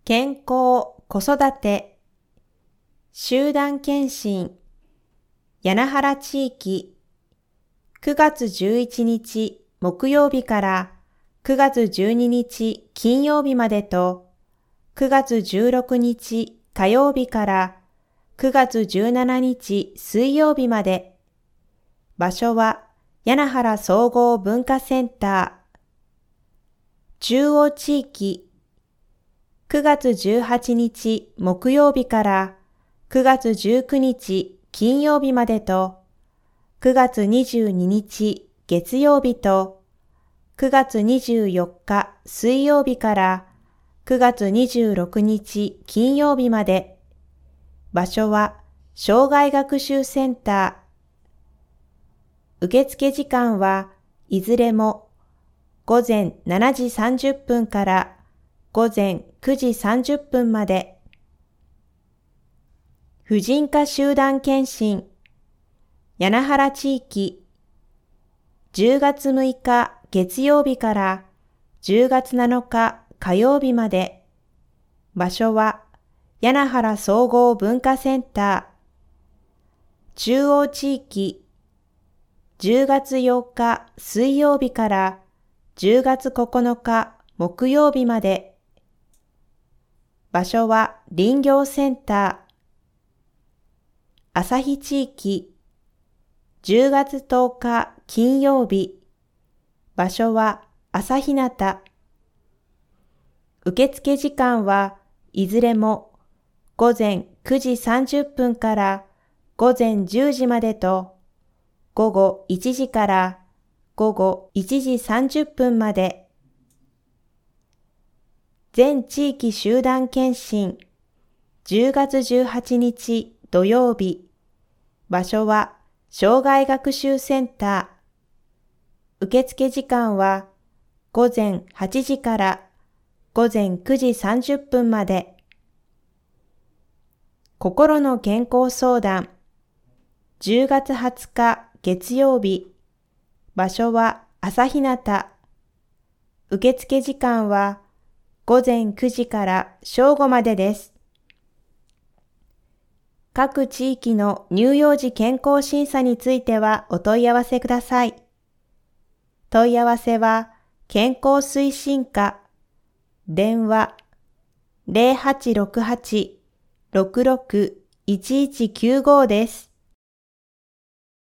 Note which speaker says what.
Speaker 1: 健康・子育て集団検診柳原地域9月11日木曜日から9月12日金曜日までと9月16日火曜日から9月17日水曜日まで。場所は柳原総合文化センター。中央地域9月18日木曜日から9月19日金曜日までと9月22日月曜日と9月24日水曜日から9月26日金曜日まで。場所は障害学習センター。受付時間はいずれも午前7時30分から午前9時30分まで。婦人科集団検診柳原地域10月6日月曜日から10月7日火曜日まで。場所は柳原総合文化センター。中央地域10月8日水曜日から10月9日木曜日まで。場所は林業センター。旭地域10月10日金曜日。場所は朝日向。受付時間はいずれも午前9時30分から午前10時までと午後1時から午後1時30分まで。全地域集団検診10月18日土曜日。場所は障害学習センター。受付時間は午前8時から午前9時30分まで。心の健康相談10月20日月曜日。場所は朝日向。受付時間は午前9時から正午までです。各地域の乳幼児健康審査についてはお問い合わせください。問い合わせは健康推進課電話 0868-66-1195 です。